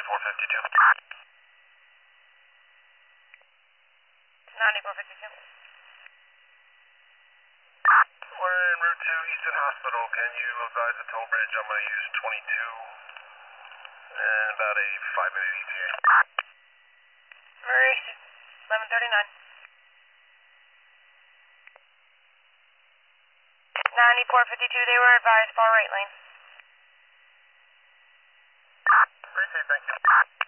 9452. 9452. We're en route to Easton Hospital. Can you advise the toll bridge? I'm going to use 22 and about a 5-minute ETA. We're 1139. 9452, they were advised far right lane. Appreciate it, thank you.